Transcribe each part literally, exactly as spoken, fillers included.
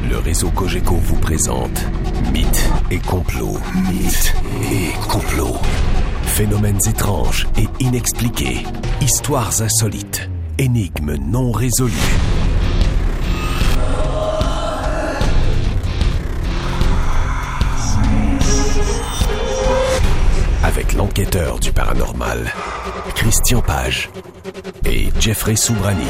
Le réseau Cogeco vous présente Mythes et complots. Mythes et complots. Phénomènes étranges et inexpliqués. Histoires insolites. Énigmes non résolues. Avec l'enquêteur du paranormal, Christian Page et Jeffrey Soubrani.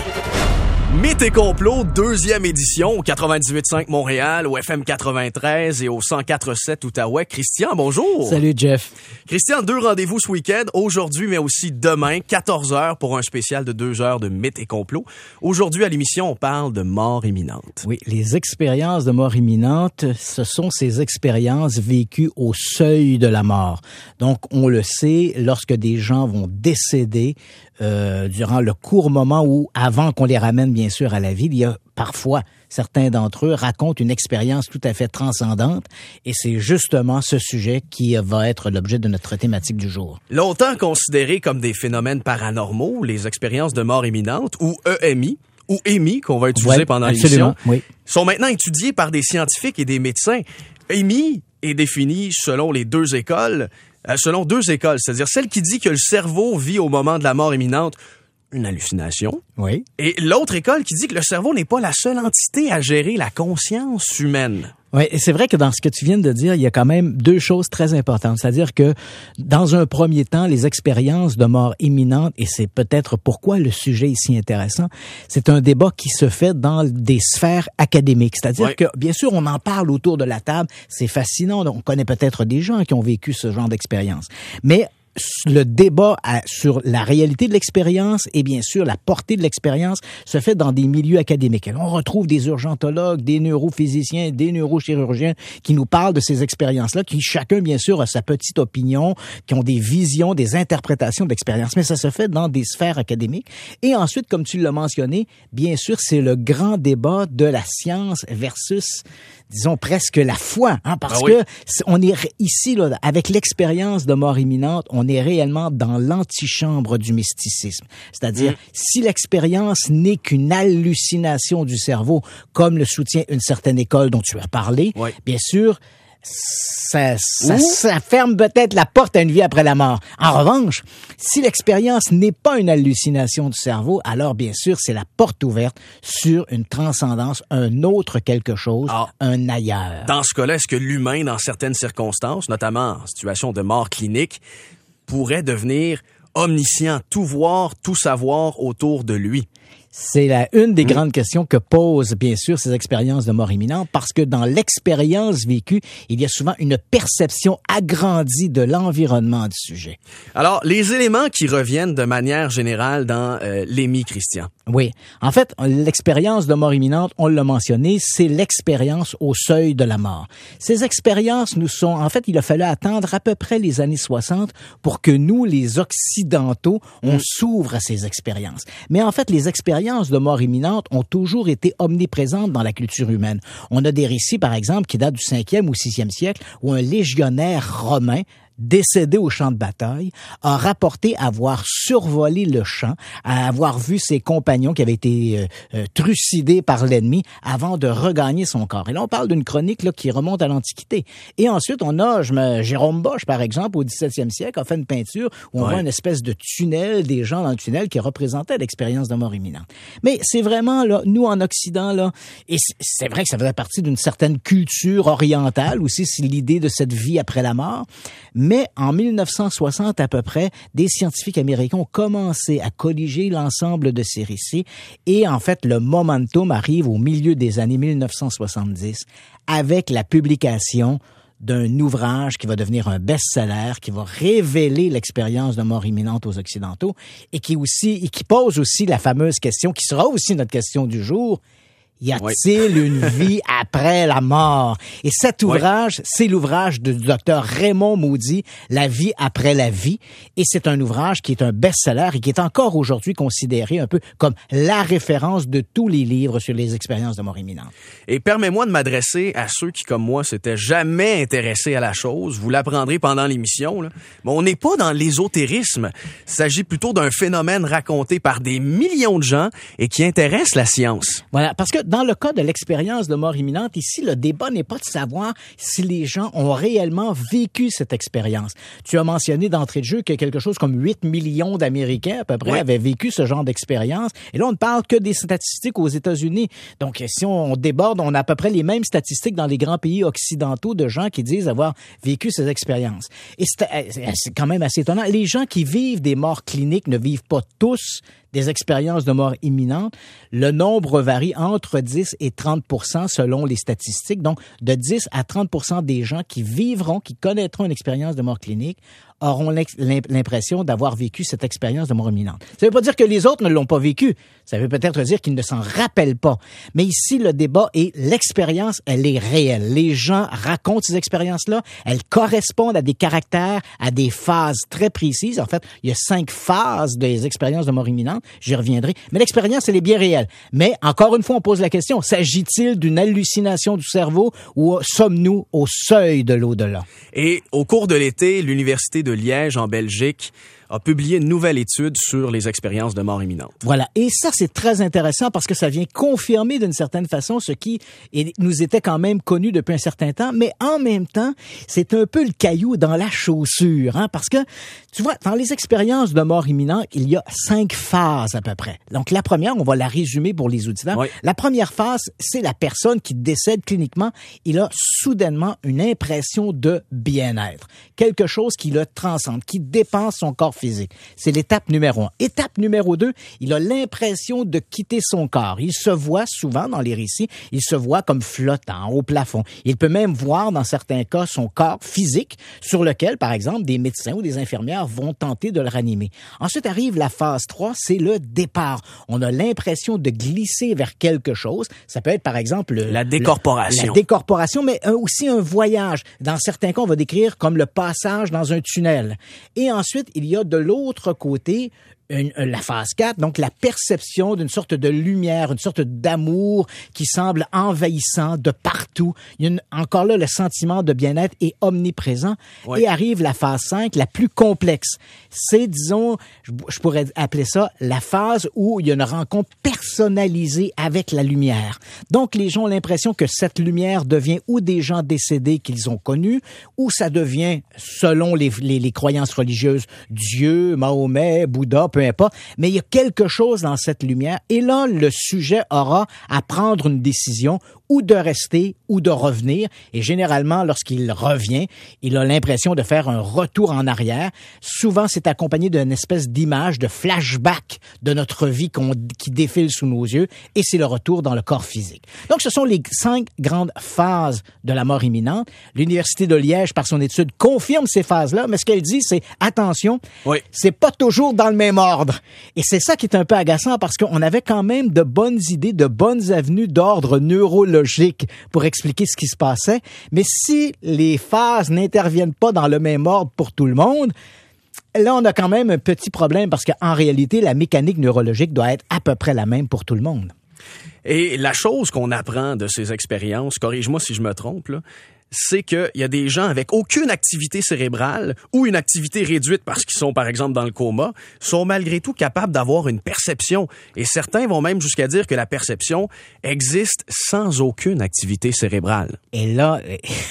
Mythes et complots, deuxième édition au quatre-vingt-dix-huit virgule cinq Montréal, au F M quatre-vingt-treize et au cent quatre virgule sept Outaouais. Christian, bonjour. Salut Jeff. Christian, deux rendez-vous ce week-end, aujourd'hui mais aussi demain, quatorze heures pour un spécial de deux heures de mythes et complots. Aujourd'hui à l'émission, on parle de mort imminente. Oui, les expériences de mort imminente, ce sont ces expériences vécues au seuil de la mort. Donc, on le sait, lorsque des gens vont décéder, Euh, durant le court moment où, avant qu'on les ramène bien sûr à la vie, il y a parfois, certains d'entre eux racontent une expérience tout à fait transcendante et c'est justement ce sujet qui va être l'objet de notre thématique du jour. Longtemps considérés comme des phénomènes paranormaux, les expériences de mort imminente, ou E M I, ou E M I, qu'on va utiliser ouais, pendant absolument, l'émission, oui. sont maintenant étudiés par des scientifiques et des médecins. E M I est défini selon les deux écoles, euh, selon deux écoles, c'est-à-dire celle qui dit que le cerveau vit au moment de la mort imminente une hallucination. Oui. Et l'autre école qui dit que le cerveau n'est pas la seule entité à gérer la conscience humaine. Oui, et c'est vrai que dans ce que tu viens de dire, il y a quand même deux choses très importantes. C'est-à-dire que, dans un premier temps, les expériences de mort imminente, et c'est peut-être pourquoi le sujet est si intéressant, c'est un débat qui se fait dans des sphères académiques. C'est-à-dire ouais. que, bien sûr, on en parle autour de la table, c'est fascinant, on connaît peut-être des gens qui ont vécu ce genre d'expérience. Mais le débat à, sur la réalité de l'expérience et bien sûr la portée de l'expérience se fait dans des milieux académiques. Et on retrouve des urgentologues, des neurophysiciens, des neurochirurgiens qui nous parlent de ces expériences-là, qui chacun bien sûr a sa petite opinion, qui ont des visions, des interprétations de l'expérience. Mais ça se fait dans des sphères académiques. Et ensuite, comme tu l'as mentionné, bien sûr, c'est le grand débat de la science versus, disons, presque la foi, hein, parce ah oui. que on est ici là, avec l'expérience de mort imminente, on est réellement dans l'antichambre du mysticisme. C'est-à dire, mmh. si l'expérience n'est qu'une hallucination du cerveau, comme le soutient une certaine école dont tu as parlé, oui. bien sûr, ça, ça, ça ferme peut-être la porte à une vie après la mort. En revanche, si l'expérience n'est pas une hallucination du cerveau, alors bien sûr, c'est la porte ouverte sur une transcendance, un autre quelque chose, ah. un ailleurs. Dans ce cas-là, est-ce que l'humain, dans certaines circonstances, notamment en situation de mort clinique, pourrait devenir omniscient, tout voir, tout savoir autour de lui? C'est la, une des mmh. grandes questions que posent, bien sûr, ces expériences de mort imminente, parce que dans l'expérience vécue, il y a souvent une perception agrandie de l'environnement du sujet. Alors, les éléments qui reviennent de manière générale dans euh, l'E M I, Christian. Oui. En fait, l'expérience de mort imminente, on l'a mentionné, c'est l'expérience au seuil de la mort. Ces expériences nous sont, en fait, il a fallu attendre à peu près les années soixante pour que nous, les Occidentaux, on mmh. s'ouvre à ces expériences. Mais en fait, les expériences de mort imminente ont toujours été omniprésentes dans la culture humaine. On a des récits, par exemple, qui datent du cinquième ou sixième siècle, où un légionnaire romain décédé au champ de bataille, a rapporté avoir survolé le champ, à avoir vu ses compagnons qui avaient été euh, euh, trucidés par l'ennemi avant de regagner son corps. Et là, on parle d'une chronique là, qui remonte à l'Antiquité. Et ensuite, on a je me, Jérôme Bosch, par exemple, au dix-septième siècle, a fait une peinture où on ouais. voit une espèce de tunnel, des gens dans le tunnel qui représentaient l'expérience de mort imminente. Mais c'est vraiment, là, nous, en Occident, là, et c'est vrai que ça faisait partie d'une certaine culture orientale aussi, c'est l'idée de cette vie après la mort. Mais en mille neuf cent soixante à peu près, des scientifiques américains ont commencé à colliger l'ensemble de ces récits et en fait, le momentum arrive au milieu des années mille neuf cent soixante-dix avec la publication d'un ouvrage qui va devenir un best-seller, qui va révéler l'expérience de mort imminente aux Occidentaux et qui aussi, et qui pose aussi la fameuse question, qui sera aussi notre question du jour. Y a-t-il oui. une vie après la mort? Et cet ouvrage, oui. c'est l'ouvrage du docteur Raymond Moody, La vie après la vie. Et c'est un ouvrage qui est un best-seller et qui est encore aujourd'hui considéré un peu comme la référence de tous les livres sur les expériences de mort imminente. Et permets-moi de m'adresser à ceux qui, comme moi, s'étaient jamais intéressés à la chose. Vous l'apprendrez pendant l'émission, là. Mais on n'est pas dans l'ésotérisme. Il s'agit plutôt d'un phénomène raconté par des millions de gens et qui intéresse la science. Voilà, parce que dans le cas de l'expérience de mort imminente, ici, le débat n'est pas de savoir si les gens ont réellement vécu cette expérience. Tu as mentionné d'entrée de jeu que quelque chose comme huit millions d'Américains, à peu près, oui. avaient vécu ce genre d'expérience. Et là, on ne parle que des statistiques aux États-Unis. Donc, si on déborde, on a à peu près les mêmes statistiques dans les grands pays occidentaux de gens qui disent avoir vécu ces expériences. Et c'est, c'est quand même assez étonnant. Les gens qui vivent des morts cliniques ne vivent pas tous des expériences de mort imminente. Le nombre varie entre dix et trente pour cent selon les statistiques. Donc, de dix à trente pour cent des gens qui vivront, qui connaîtront une expérience de mort clinique, auront l'impression d'avoir vécu cette expérience de mort imminente. Ça ne veut pas dire que les autres ne l'ont pas vécu. Ça veut peut-être dire qu'ils ne s'en rappellent pas. Mais ici, le débat est l'expérience, elle est réelle. Les gens racontent ces expériences-là. Elles correspondent à des caractères, à des phases très précises. En fait, il y a cinq phases des expériences de mort imminente. J'y reviendrai. Mais l'expérience, elle est bien réelle. Mais encore une fois, on pose la question, s'agit-il d'une hallucination du cerveau ou sommes-nous au seuil de l'au-delà? Et au cours de l'été, l'Université de Liège, en Belgique, a publié une nouvelle étude sur les expériences de mort imminente. Voilà. Et ça, c'est très intéressant parce que ça vient confirmer d'une certaine façon ce qui nous était quand même connu depuis un certain temps, mais en même temps, c'est un peu le caillou dans la chaussure, hein, parce que, tu vois, dans les expériences de mort imminente, il y a cinq phases à peu près. Donc, la première, on va la résumer pour les auditeurs. Oui. La première phase, c'est la personne qui décède cliniquement. Il a soudainement une impression de bien-être. Quelque chose qui le transcende, qui dépasse son corps physique. C'est l'étape numéro un. Étape numéro deux, il a l'impression de quitter son corps. Il se voit souvent dans les récits, il se voit comme flottant au plafond. Il peut même voir dans certains cas son corps physique sur lequel, par exemple, des médecins ou des infirmières vont tenter de le ranimer. Ensuite arrive la phase trois, c'est le départ. On a l'impression de glisser vers quelque chose. Ça peut être, par exemple, le, la décorporation. Le, la décorporation, mais un, aussi un voyage. Dans certains cas, on va décrire comme le passage dans un tunnel. Et ensuite, il y a de l'autre côté Une, la phase quatre, donc la perception d'une sorte de lumière, une sorte d'amour qui semble envahissant de partout. Il y a une, encore là, le sentiment de bien-être est omniprésent. Ouais. Et arrive la phase cinq, la plus complexe. C'est, disons, je, je pourrais appeler ça la phase où il y a une rencontre personnalisée avec la lumière. Donc, les gens ont l'impression que cette lumière devient ou des gens décédés qu'ils ont connus, ou ça devient, selon les, les, les croyances religieuses, Dieu, Mahomet, Bouddha, peu importe, mais il y a quelque chose dans cette lumière et là, le sujet aura à prendre une décision ou de rester ou de revenir. Et généralement, lorsqu'il revient, il a l'impression de faire un retour en arrière. Souvent, c'est accompagné d'une espèce d'image, de flashback de notre vie qu'on, qui défile sous nos yeux et c'est le retour dans le corps physique. Donc, ce sont les cinq grandes phases de la mort imminente. L'Université de Liège, par son étude, confirme ces phases-là, mais ce qu'elle dit, c'est attention, oui. c'est pas toujours dans le même ordre. Et c'est ça qui est un peu agaçant parce qu'on avait quand même de bonnes idées, de bonnes avenues d'ordre neurologique pour expliquer ce qui se passait. Mais si les phases n'interviennent pas dans le même ordre pour tout le monde, là, on a quand même un petit problème parce qu'en réalité, la mécanique neurologique doit être à peu près la même pour tout le monde. Et la chose qu'on apprend de ces expériences, corrige-moi si je me trompe, là, c'est qu'il y a des gens avec aucune activité cérébrale ou une activité réduite parce qu'ils sont, par exemple, dans le coma, sont malgré tout capables d'avoir une perception. Et certains vont même jusqu'à dire que la perception existe sans aucune activité cérébrale. Et là,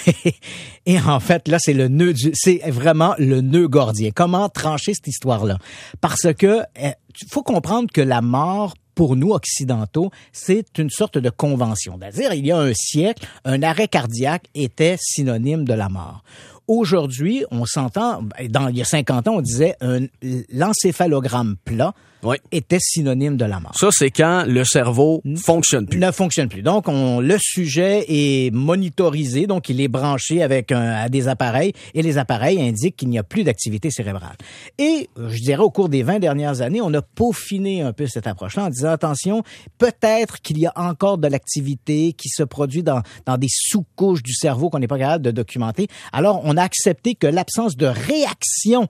et en fait, là, c'est le nœud du, c'est vraiment le nœud gordien. Comment trancher cette histoire-là? Parce que, il faut comprendre que la mort, pour nous, occidentaux, c'est une sorte de convention. C'est-à-dire, il y a un siècle, un arrêt cardiaque était synonyme de la mort. Aujourd'hui, on s'entend, dans, il y a cinquante ans, on disait un, l'encéphalogramme plat oui. était synonyme de la mort. Ça, c'est quand le cerveau ne fonctionne plus. Ne fonctionne plus. Donc, on, le sujet est monitorisé, donc il est branché avec un, à des appareils, et les appareils indiquent qu'il n'y a plus d'activité cérébrale. Et, je dirais, au cours des vingt dernières années, on a peaufiné un peu cette approche-là en disant, attention, peut-être qu'il y a encore de l'activité qui se produit dans, dans des sous-couches du cerveau qu'on n'est pas capable de documenter. Alors, on a accepté que l'absence de réaction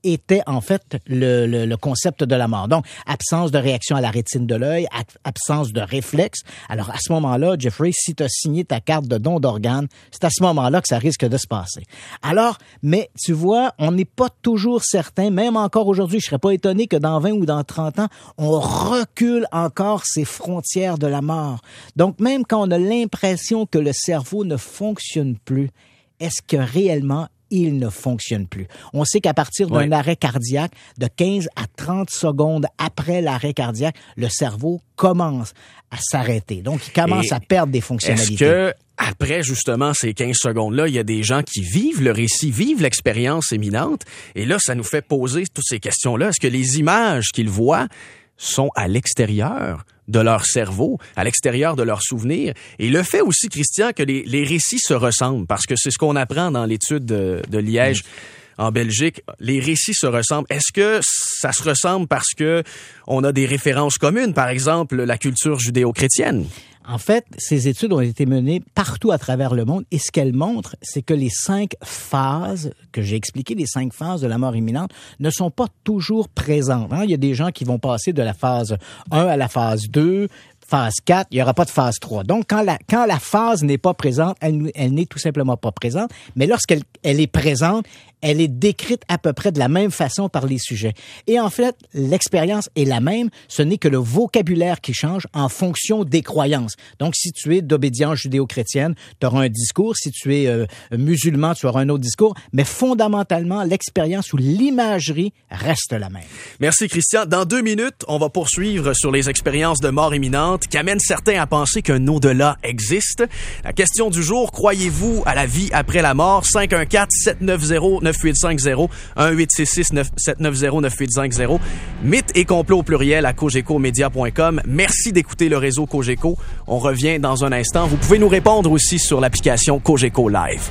était en fait le, le, le concept de la mort. Donc, absence de réaction à la rétine de l'œil, absence de réflexe. Alors, à ce moment-là, Jeffrey, si tu as signé ta carte de don d'organes, c'est à ce moment-là que ça risque de se passer. Alors, mais tu vois, on n'est pas toujours certain, même encore aujourd'hui, je serais pas étonné que dans vingt ou dans trente ans, on recule encore ces frontières de la mort. Donc, même quand on a l'impression que le cerveau ne fonctionne plus, est-ce que réellement il ne fonctionne plus? On sait qu'à partir d'un oui. arrêt cardiaque, de quinze à trente secondes après l'arrêt cardiaque, le cerveau commence à s'arrêter. Donc, il commence Et à perdre des fonctionnalités. Est-ce que après, justement, ces quinze secondes-là, il y a des gens qui vivent le récit, vivent l'expérience imminente. Et là, ça nous fait poser toutes ces questions-là. Est-ce que les images qu'ils voient sont à l'extérieur de leur cerveau, à l'extérieur de leurs souvenirs? Et le fait aussi, Christian, que les, les récits se ressemblent, parce que c'est ce qu'on apprend dans l'étude de, de Liège, mmh. en Belgique, les récits se ressemblent. Est-ce que ça se ressemble parce que on a des références communes, par exemple la culture judéo-chrétienne? En fait, ces études ont été menées partout à travers le monde et ce qu'elles montrent, c'est que les cinq phases que j'ai expliquées, les cinq phases de la mort imminente, ne sont pas toujours présentes. Hein? Il y a des gens qui vont passer de la phase un à la phase deux, phase quatre, il n'y aura pas de phase trois. Donc, quand la, quand la phase n'est pas présente, elle, elle n'est tout simplement pas présente, mais lorsqu'elle elle est présente, elle est décrite à peu près de la même façon par les sujets. Et en fait, l'expérience est la même, ce n'est que le vocabulaire qui change en fonction des croyances. Donc, si tu es d'obédience judéo-chrétienne, tu auras un discours. Si tu es euh, musulman, tu auras un autre discours. Mais fondamentalement, l'expérience ou l'imagerie reste la même. Merci, Christian. Dans deux minutes, on va poursuivre sur les expériences de mort imminente qui amènent certains à penser qu'un au-delà existe. La question du jour, croyez-vous à la vie après la mort? cinq un quatre, sept neuf zéro, neuf huit cinq zéro, un huit six six, sept neuf zéro, neuf huit cinq zéro. Mythes et complots au pluriel à cogeco média point com. Merci d'écouter le réseau Cogeco. On revient dans un instant. Vous pouvez nous répondre aussi sur l'application Cogeco Live.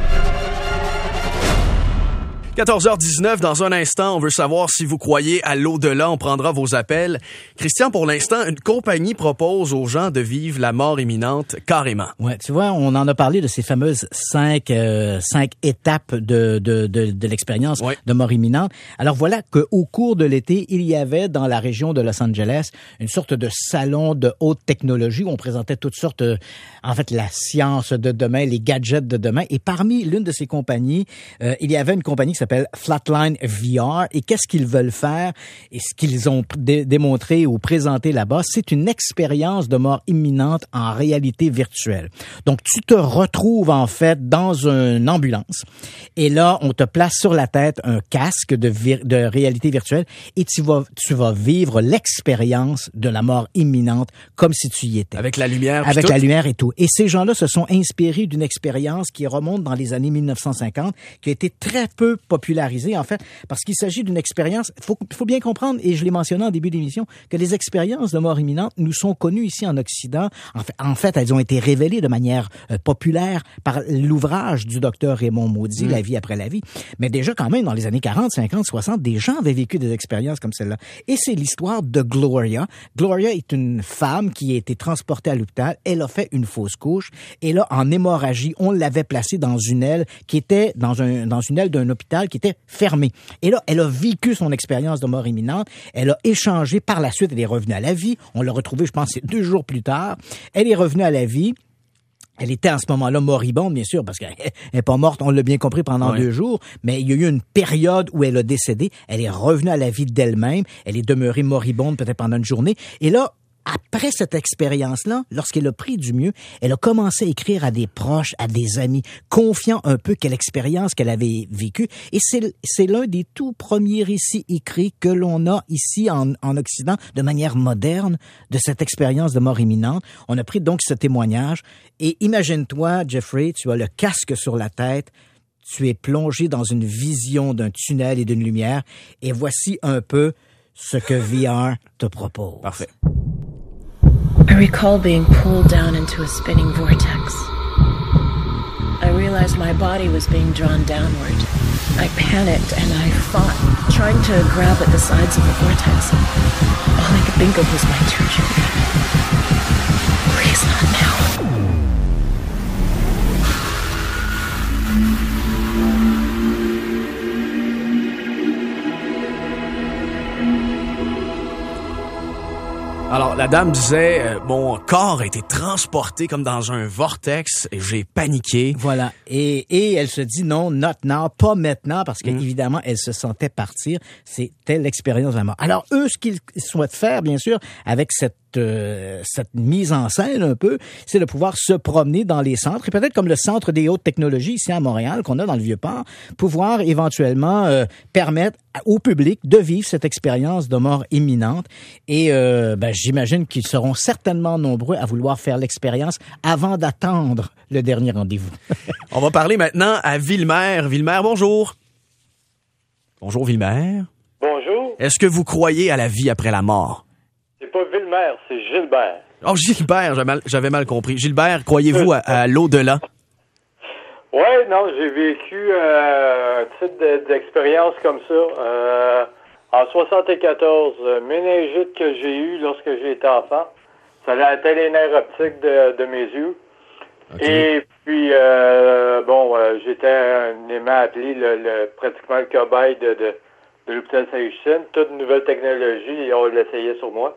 quatorze heures dix-neuf, dans un instant, on veut savoir si vous croyez à l'au-delà. On prendra vos appels. Christian, pour l'instant, une compagnie propose aux gens de vivre la mort imminente carrément. Ouais, tu vois, on en a parlé de ces fameuses cinq, euh, cinq étapes de, de, de, de l'expérience ouais. de mort imminente. Alors voilà qu'au cours de l'été, il y avait dans la région de Los Angeles une sorte de salon de haute technologie où on présentait toutes sortes, euh, en fait, la science de demain, les gadgets de demain. Et parmi l'une de ces compagnies, euh, il y avait une compagnie qui s'appelle Flatline V R. Et qu'est-ce qu'ils veulent faire? Et ce qu'ils ont dé- démontré ou présenté là-bas, c'est une expérience de mort imminente en réalité virtuelle. Donc, tu te retrouves en fait dans une ambulance et là, on te place sur la tête un casque de, vir- de réalité virtuelle et tu vas, tu vas vivre l'expérience de la mort imminente comme si tu y étais. Avec la lumière. Avec tout. la lumière et tout. Et ces gens-là se sont inspirés d'une expérience qui remonte dans les années mille neuf cent cinquante, qui a été très peu popularisée, en fait, parce qu'il s'agit d'une expérience, il faut, faut bien comprendre, et je l'ai mentionné en début d'émission, que les expériences de mort imminente nous sont connues ici en Occident. En fait, en fait elles ont été révélées de manière euh, populaire par l'ouvrage du docteur Raymond Maudit, mmh. La vie après la vie. Mais déjà, quand même, dans les années quarante, cinquante, soixante, des gens avaient vécu des expériences comme celle-là. Et c'est l'histoire de Gloria. Gloria est une femme qui a été transportée à l'hôpital. Elle a fait une fausse couche. Et là, en hémorragie, on l'avait placée dans une aile qui était dans un dans une aile d'un hôpital qui était fermée. Et là, elle a vécu son expérience de mort imminente. Elle a échangé. Par la suite, elle est revenue à la vie. On l'a retrouvée, je pense, c'est deux jours plus tard. Elle est revenue à la vie. Elle était en ce moment-là moribonde, bien sûr, parce qu'elle n'est pas morte, on l'a bien compris, pendant ouais. deux jours, mais il y a eu une période où elle a décédé. Elle est revenue à la vie d'elle-même. Elle est demeurée moribonde peut-être pendant une journée. Et là, après cette expérience-là, lorsqu'elle a pris du mieux, elle a commencé à écrire à des proches, à des amis, confiant un peu quelle expérience qu'elle avait vécue. Et c'est, c'est l'un des tout premiers récits écrits que l'on a ici en, en Occident, de manière moderne, de cette expérience de mort imminente. On a pris donc ce témoignage. Et imagine-toi, Jeffrey, tu as le casque sur la tête, tu es plongé dans une vision d'un tunnel et d'une lumière. Et voici un peu ce que V R te propose. Parfait. I recall being pulled down into a spinning vortex. I realized my body was being drawn downward. I panicked and I fought, trying to grab at the sides of the vortex. All I could think of was my two children. Please not now. Alors, la dame disait, euh, mon corps a été transporté comme dans un vortex et j'ai paniqué. Voilà. Et, et elle se dit non, not now, pas maintenant, parce que Mm. évidemment, elle se sentait partir. C'était l'expérience de la mort. Alors, eux, ce qu'ils souhaitent faire, bien sûr, avec cette euh, cette mise en scène un peu, c'est de pouvoir se promener dans les centres, et peut-être comme le Centre des hautes technologies ici à Montréal, qu'on a dans le Vieux-Port, pouvoir éventuellement euh, permettre au public de vivre cette expérience de mort imminente. Et euh, ben, j'imagine qu'ils seront certainement nombreux à vouloir faire l'expérience avant d'attendre le dernier rendez-vous. On va parler maintenant à Villemer. Villemer, bonjour. Bonjour, Villemer. Bonjour. Est-ce que vous croyez à la vie après la mort? C'est pas Villemer, c'est Gilbert. Oh, Gilbert, j'avais mal, j'avais mal compris. Gilbert, croyez-vous à, à l'au-delà? Oui, non, j'ai vécu euh, un type de- d'expérience comme ça. Euh, en soixante-quatorze, euh, méningite que j'ai eue lorsque j'étais enfant, ça a atteint les nerfs optiques de, de mes yeux. Okay. Et puis, euh, bon, euh, j'étais un aimant appelé le, le, pratiquement le cobaye de, de, de l'hôpital Saint-Justine. Toute nouvelle technologie, on l'essayait sur moi.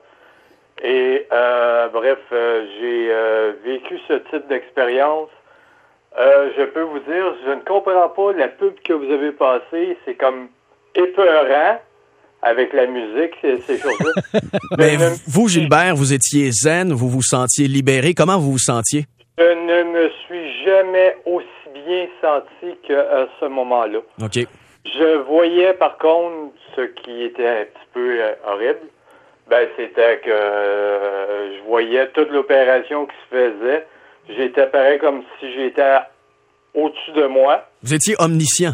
Et euh, bref, euh, j'ai euh, vécu ce type d'expérience. Euh, je peux vous dire, je ne comprends pas la pub que vous avez passée. C'est comme épeurant avec la musique, ces, ces choses-là. Mais Je ne- vous, Gilbert, vous étiez zen, vous vous sentiez libéré. Comment vous vous sentiez? Je ne me suis jamais aussi bien senti qu'à ce moment-là. OK. Je voyais par contre ce qui était un petit peu euh, horrible. Ben, c'était que euh, je voyais toute l'opération qui se faisait. J'étais pareil comme si j'étais au-dessus de moi. Vous étiez omniscient.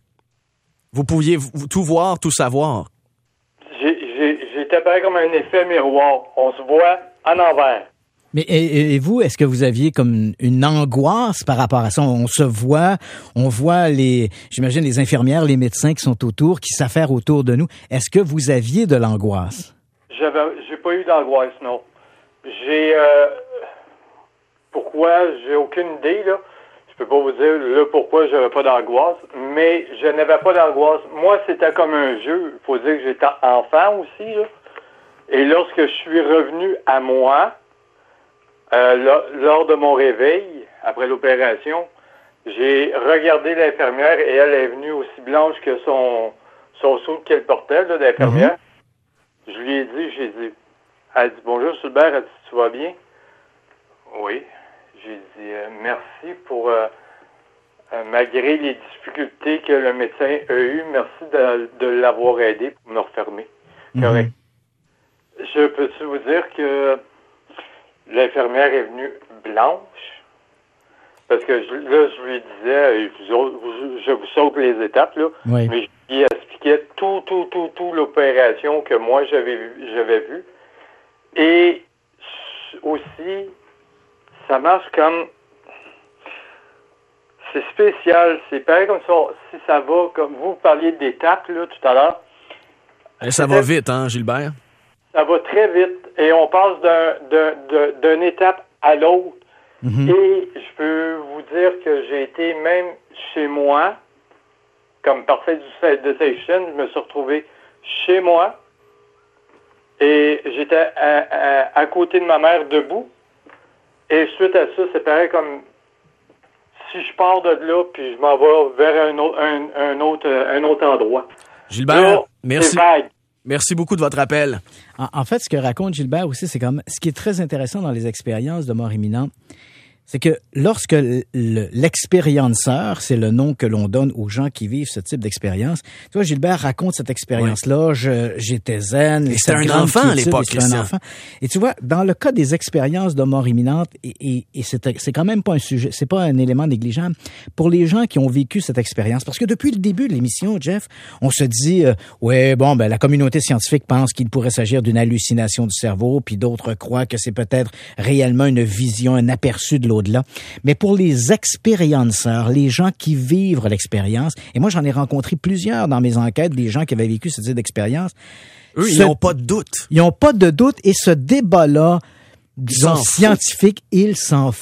Vous pouviez v- tout voir, tout savoir. J'ai- j'ai- J'étais pareil comme un effet miroir. On se voit en envers. Mais et, et vous, est-ce que vous aviez comme une angoisse par rapport à ça? On se voit, on voit les, j'imagine les infirmières, les médecins qui sont autour, qui s'affairent autour de nous. Est-ce que vous aviez de l'angoisse? J'avais, j'ai pas eu d'angoisse, non. J'ai, euh, pourquoi, j'ai aucune idée, là. Je peux pas vous dire, là, pourquoi j'avais pas d'angoisse, mais je n'avais pas d'angoisse. Moi, c'était comme un jeu. Il faut dire que j'étais enfant aussi, là. Et lorsque je suis revenu à moi, euh, lo- lors de mon réveil, après l'opération, j'ai regardé l'infirmière et elle est venue aussi blanche que son, son sou qu'elle portait, là, d'infirmière. Je lui ai dit, j'ai dit, elle dit, bonjour Gilbert, elle dit, tu vas bien? Oui. J'ai dit, euh, merci pour, euh, euh, malgré les difficultés que le médecin a eues, merci de, de l'avoir aidé pour me refermer. Correct. Je peux-tu vous dire que l'infirmière est venue blanche? Parce que je- là, je lui disais, euh, vous autres, vous- je vous saute les étapes, là, Oui. mais je lui expliquais tout, tout, tout, tout l'opération que moi j'avais vu, j'avais vu. Et aussi, ça marche comme... C'est spécial, c'est pareil comme ça, si ça va, comme vous parliez d'étapes, là, tout à l'heure, Et ça va vite, hein, Gilbert? ça va très vite et on passe d'un, d'un, d'un- d'une étape à l'autre. Et je peux vous dire que j'ai été même chez moi, comme parfait du de Station, je me suis retrouvé chez moi et j'étais à, à, à côté de ma mère debout. Et suite à ça, c'est pareil comme si je pars de là puis je m'en vais vers un autre, un, un autre, un autre endroit. Gilbert, Là, merci. c'est vague. Merci beaucoup de votre appel. En, en fait, ce que raconte Gilbert aussi, c'est comme ce qui est très intéressant dans les expériences de mort imminente, c'est que lorsque l- le- l'expérienceur, c'est le nom que l'on donne aux gens qui vivent ce type d'expérience. Tu vois, Gilbert raconte cette expérience-là. Je, j'étais zen. Et c'était cette un grande enfant à quiétude, l'époque, et c'était Christian. un enfant. Et tu vois, dans le cas des expériences de mort imminente, et, et, et c'est, c'est quand même pas un sujet, c'est pas un élément négligeable pour les gens qui ont vécu cette expérience. Parce que depuis le début de l'émission, Jeff, on se dit, euh, ouais, bon, ben la communauté scientifique pense qu'il pourrait s'agir d'une hallucination du cerveau, puis d'autres croient que c'est peut-être réellement une vision, un aperçu de l'au-delà. Mais pour les expérienceurs, les gens qui vivent l'expérience, et moi j'en ai rencontré plusieurs dans mes enquêtes, des gens qui avaient vécu ce type d'expérience. Eux, ils Ce- n'ont pas de doute. Ils n'ont pas de doute et ce débat-là, disons s'en foutent. scientifique, ils s'en foutent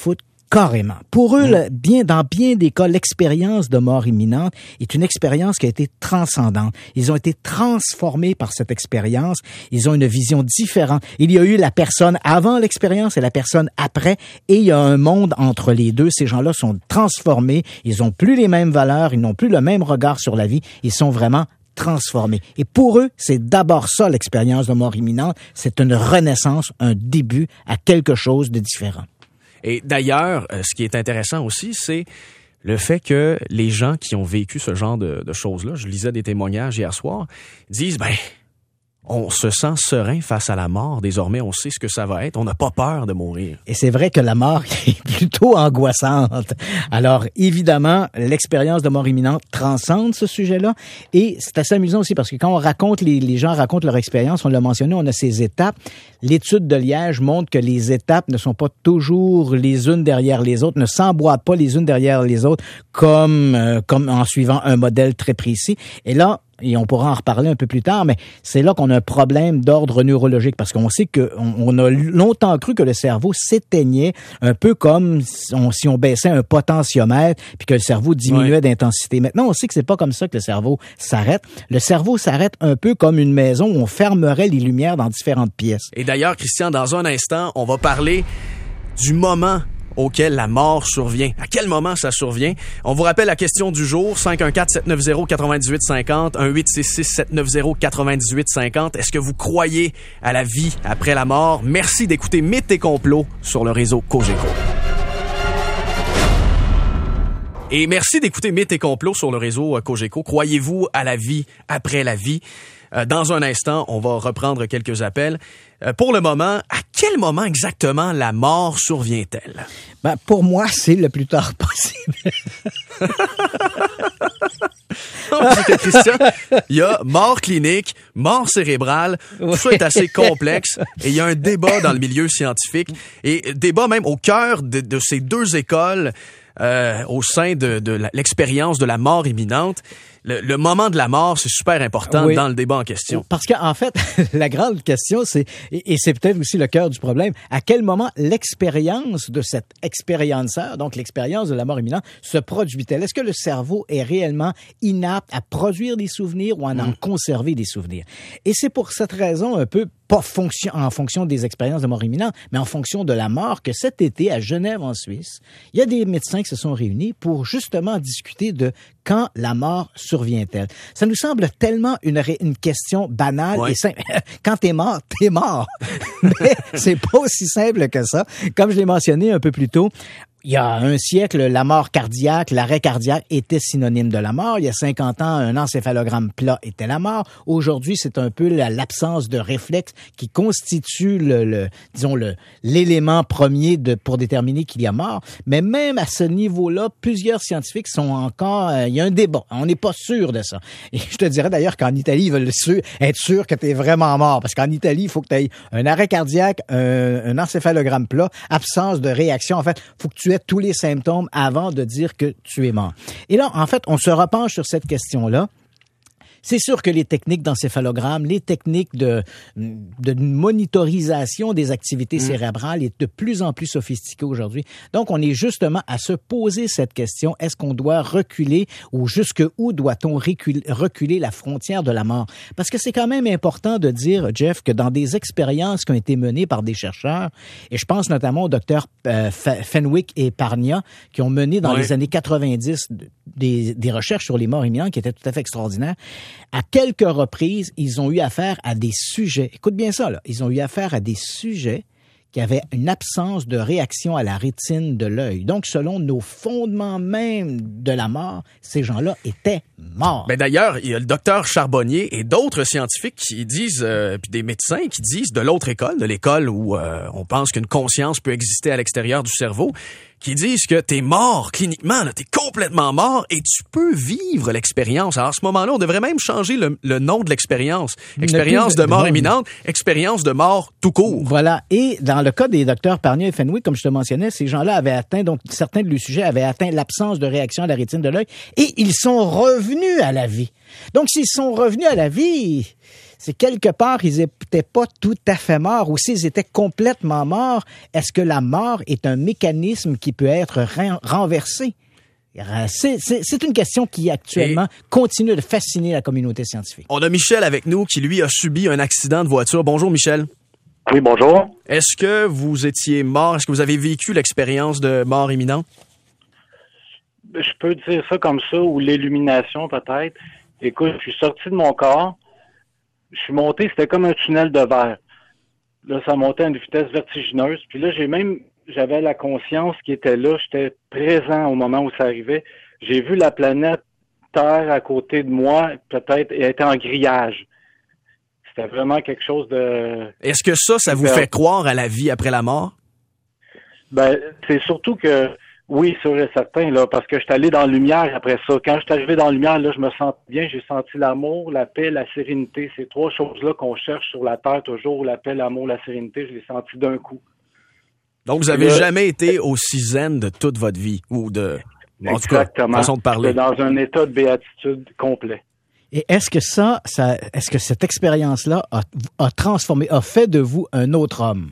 Carrément. Pour eux, là, bien, dans bien des cas, l'expérience de mort imminente est une expérience qui a été transcendante. Ils ont été transformés par cette expérience. Ils ont une vision différente. Il y a eu la personne avant l'expérience et la personne après, et il y a un monde entre les deux. Ces gens-là sont transformés. Ils ont plus les mêmes valeurs. Ils n'ont plus le même regard sur la vie. Ils sont vraiment transformés. Et pour eux, c'est d'abord ça, l'expérience de mort imminente. C'est une renaissance, un début à quelque chose de différent. Et d'ailleurs, ce qui est intéressant aussi, c'est le fait que les gens qui ont vécu ce genre de, de choses-là, je lisais des témoignages hier soir, disent, ben, on se sent serein face à la mort. Désormais, on sait ce que ça va être. On n'a pas peur de mourir. Et c'est vrai que la mort est plutôt angoissante. Alors, évidemment, l'expérience de mort imminente transcende ce sujet-là. Et c'est assez amusant aussi parce que quand on raconte, les, les gens racontent leur expérience, on l'a mentionné, on a ces étapes. L'étude de Liège montre que les étapes ne sont pas toujours les unes derrière les autres, ne s'emboîtent pas les unes derrière les autres comme, euh, comme en suivant un modèle très précis. Et là, et on pourra en reparler un peu plus tard, mais c'est là qu'on a un problème d'ordre neurologique, parce qu'on sait que on, on a longtemps cru que le cerveau s'éteignait, un peu comme si on, si on baissait un potentiomètre, puis que le cerveau diminuait ouais. d'intensité. Maintenant, on sait que c'est pas comme ça que le cerveau s'arrête. Le cerveau s'arrête un peu comme une maison où on fermerait les lumières dans différentes pièces. Et d'ailleurs, Christian, dans un instant, on va parler du moment auquel la mort survient. À quel moment ça survient? On vous rappelle la question du jour, cinq un quatre, sept neuf zéro, neuf huit cinq zéro, un huit six six, sept neuf zéro, neuf huit cinq zéro. Est-ce que vous croyez à la vie après la mort? Merci d'écouter Mythes et complots sur le réseau Cogeco. Et merci d'écouter Mythes et complots sur le réseau Cogeco. Croyez-vous à la vie après la vie? Dans un instant, on va reprendre quelques appels. Pour le moment, à quel moment exactement la mort survient-elle? Ben, pour moi, c'est le plus tard possible. Christian, il y a mort clinique, mort cérébrale, tout ça est assez complexe et il y a un débat dans le milieu scientifique et débat même au cœur de, de ces deux écoles euh, au sein de, de la, l'expérience de la mort imminente. Le, le moment de la mort, c'est super important oui. dans le débat en question. Parce qu'en fait, la grande question, c'est, et, et c'est peut-être aussi le cœur du problème, à quel moment l'expérience de cet expérienceur, donc l'expérience de la mort imminente, se produit-elle? Est-ce que le cerveau est réellement inapte à produire des souvenirs ou à en mmh. conserver des souvenirs? Et c'est pour cette raison un peu, pas fonction, en fonction des expériences de mort imminente, mais en fonction de la mort, que cet été, à Genève, en Suisse, il y a des médecins qui se sont réunis pour justement discuter de quand la mort survient-elle. Ça nous semble tellement une, une question banale ouais. et simple. Quand t'es mort, t'es mort. Mais c'est pas aussi simple que ça. Comme je l'ai mentionné un peu plus tôt, il y a un siècle, la mort cardiaque, l'arrêt cardiaque était synonyme de la mort. Il y a cinquante ans, un encéphalogramme plat était la mort. Aujourd'hui, c'est un peu la, l'absence de réflexe qui constitue le, le disons le l'élément premier de pour déterminer qu'il y a mort. Mais même à ce niveau-là, plusieurs scientifiques sont encore. Euh, il y a un débat. On n'est pas sûr de ça. Et je te dirais d'ailleurs qu'en Italie, ils veulent sûr, être sûrs que tu es vraiment mort, parce qu'en Italie, il faut que tu aies un arrêt cardiaque, un, un encéphalogramme plat, absence de réaction. En fait, faut que tu aies tous les symptômes avant de dire que tu es mort. Et là, en fait, on se repenche sur cette question-là. C'est sûr que les techniques d'encéphalogramme, les techniques de, de monitorisation des activités mmh. cérébrales est de plus en plus sophistiquées aujourd'hui. Donc, on est justement à se poser cette question. Est-ce qu'on doit reculer ou jusqu'où doit-on reculer, reculer la frontière de la mort? Parce que c'est quand même important de dire, Jeff, que dans des expériences qui ont été menées par des chercheurs, et je pense notamment au docteur euh, Fenwick et Parnia, qui ont mené dans ouais. les années quatre-vingt-dix des, des recherches sur les morts imminentes qui étaient tout à fait extraordinaires. À quelques reprises, ils ont eu affaire à des sujets, écoute bien ça, là, ils ont eu affaire à des sujets qui avaient une absence de réaction à la rétine de l'œil. Donc, selon nos fondements même de la mort, ces gens-là étaient morts. Ben d'ailleurs, il y a le docteur Charbonnier et d'autres scientifiques qui disent, euh, puis des médecins qui disent de l'autre école, de l'école où euh, on pense qu'une conscience peut exister à l'extérieur du cerveau, qui disent que t'es mort cliniquement, là, t'es complètement mort et tu peux vivre l'expérience. Alors à ce moment-là, on devrait même changer le, le nom de l'expérience. Expérience de mort imminente, expérience de mort tout court. Voilà. Et dans le cas des docteurs Parnia et Fenwick, comme je te mentionnais, ces gens-là avaient atteint, donc certains de leurs sujets avaient atteint l'absence de réaction à la rétine de l'œil et ils sont revenus à la vie. Donc s'ils sont revenus à la vie, c'est quelque part, ils n'étaient pas tout à fait morts, ou s'ils étaient complètement morts, est-ce que la mort est un mécanisme qui peut être ren- renversé? C'est, c'est, c'est une question qui actuellement Et continue de fasciner la communauté scientifique. On a Michel avec nous qui, lui, a subi un accident de voiture. Bonjour, Michel. Oui, bonjour. Est-ce que vous étiez mort? Est-ce que vous avez vécu l'expérience de mort imminente? Je peux dire ça comme ça, ou l'illumination peut-être. Écoute, je suis sorti de mon corps, je suis monté, c'était comme un tunnel de verre. Là, ça montait à une vitesse vertigineuse. Puis là, j'ai même... J'avais la conscience qui était là, j'étais présent au moment où ça arrivait. J'ai vu la planète Terre à côté de moi, peut-être, elle était en grillage. C'était vraiment quelque chose de... Est-ce que ça, ça vous fait croire à la vie après la mort? Ben, c'est surtout que, oui, sûr et certain, là, parce que je suis allé dans la lumière après ça. Quand je suis arrivé dans la lumière, là, je me sentais bien, j'ai senti l'amour, la paix, la sérénité. Ces trois choses-là qu'on cherche sur la Terre toujours, la paix, l'amour, la sérénité, je les senti d'un coup. Donc, vous avez jamais été aussi zen de toute votre vie, ou de, en tout cas, façon de parler. J'étais dans un état de béatitude complet. Et est-ce que ça, ça est-ce que cette expérience-là a, a transformé, a fait de vous un autre homme?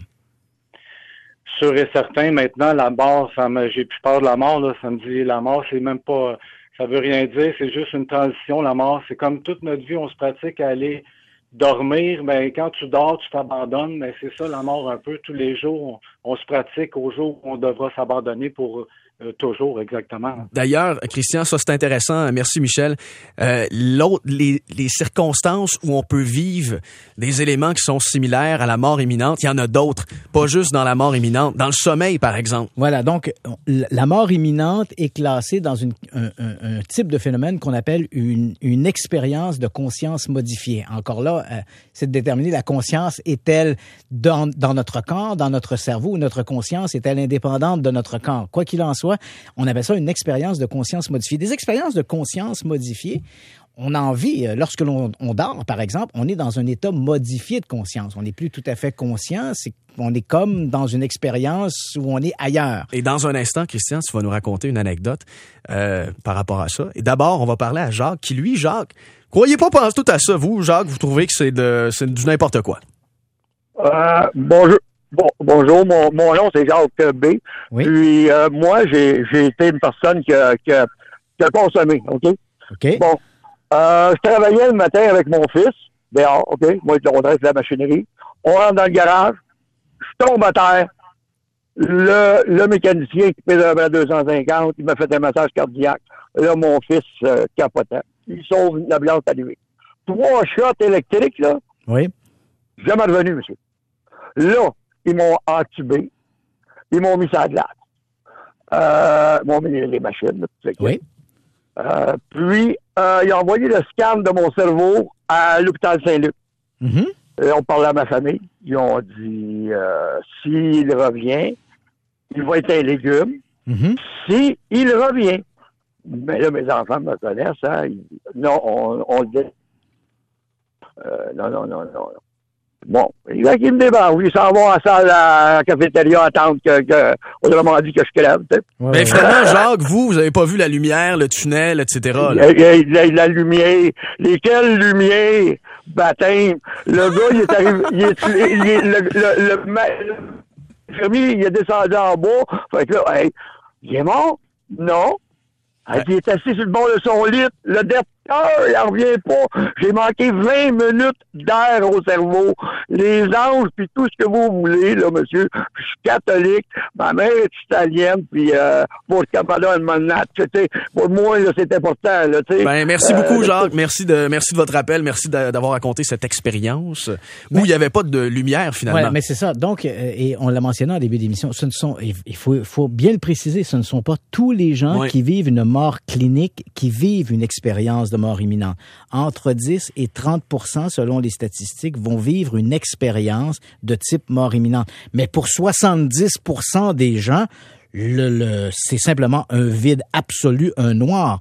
Sûr et certain. Maintenant, la mort, ça me, j'ai plus peur de la mort, là. Ça me dit, la mort, c'est même pas, ça veut rien dire, c'est juste une transition. La mort, c'est comme toute notre vie, on se pratique à aller dormir, ben quand tu dors, tu t'abandonnes, mais c'est ça la mort un peu. Tous les jours, on, on se pratique au jour où on devra s'abandonner pour euh, toujours, exactement. D'ailleurs, Christian, ça c'est intéressant. Merci Michel. Euh, l'autre, les, les circonstances où on peut vivre des éléments qui sont similaires à la mort imminente, il y en a d'autres, pas juste dans la mort imminente, dans le sommeil par exemple. Voilà, donc la mort imminente est classée dans une, un, un, un type de phénomène qu'on appelle une, une expérience de conscience modifiée. Encore là, euh, c'est de déterminer la conscience est-elle dans, dans notre corps, dans notre cerveau, ou notre conscience est-elle indépendante de notre corps. Quoi qu'il en soit, on appelle ça une expérience de conscience modifiée. Des expériences de conscience modifiée, on en vit lorsque l'on on dort, par exemple, on est dans un état modifié de conscience. On n'est plus tout à fait conscient, c'est, on est comme dans une expérience où on est ailleurs. Et dans un instant, Christian, tu vas nous raconter une anecdote euh, par rapport à ça. Et d'abord, on va parler à Jacques, qui lui, Jacques, croyez pas penser tout à ça. Vous, Jacques, vous trouvez que c'est, de, c'est du n'importe quoi? Euh, bonjour. Bon, bonjour, mon, mon nom c'est Jacques B. Oui. Puis euh, moi, j'ai, j'ai été une personne qui a, qui a, qui a consommé, OK? OK. Bon, euh, je travaillais le matin avec mon fils, dehors, OK? Moi, on dresse la machinerie. On rentre dans le garage, je tombe à terre. Le, le mécanicien qui pèse à deux cent cinquante, il m'a fait un massage cardiaque. Là, mon fils euh, capotait. Il sauve la blanche allumée. Trois shots électriques, là. Oui. Jamais revenu, monsieur. Là, ils m'ont entubé. Ils m'ont mis ça à glace. Euh, ils m'ont mis les machines. Là, tout ça. Oui. Euh, puis, euh, ils ont envoyé le scan de mon cerveau à l'hôpital Saint-Luc. Mm-hmm. Et on parlait à ma famille. Ils ont dit, euh, s'il revient, il va être un légume. Mm-hmm. S'il revient. Mais là, mes enfants me connaissent. Hein, ils, non, on, on le dit. Euh, non, non, non, non. Bon, il va qu'il me débarque. Il s'en va à la salle à la cafétéria attendre que, que autrement dit que je crève. Tu sais. Ouais, Mais ouais. finalement, Jacques, vous, vous avez pas vu la lumière, le tunnel, et cetera. Là. La, la, la lumière. Lesquelles lumières? Baptême. Le gars, il est arrivé. Il est, il est, le, le, le, le, le fermier, il est descendu en bas. Fait que là, hey, il est mort? Non. Ouais. Il est assis sur le bord de son lit. Le détecteur, il en revient pas. J'ai manqué vingt minutes d'air au cerveau. Les anges, puis tout ce que vous voulez, là, monsieur. Je suis catholique. Ma mère est italienne, puis euh, pour Capadon, Monat, tu sais, pour moi, là, c'est important, là, tu sais. Ben, merci euh, beaucoup, Jacques. Merci de, merci de votre appel. Merci de, d'avoir raconté cette expérience où il n'y avait pas de lumière, finalement. Ouais, mais c'est ça. Donc, euh, et on l'a mentionné en début d'émission, ce ne sont, il faut, faut bien le préciser, ce ne sont pas tous les gens oui. qui vivent une mort clinique, qui vivent une expérience de mort imminente. Entre dix et trente pour cent, selon les statistiques, vont vivre une expérience de type mort imminente. Mais pour soixante-dix pour cent des gens, le, le, c'est simplement un vide absolu, un noir.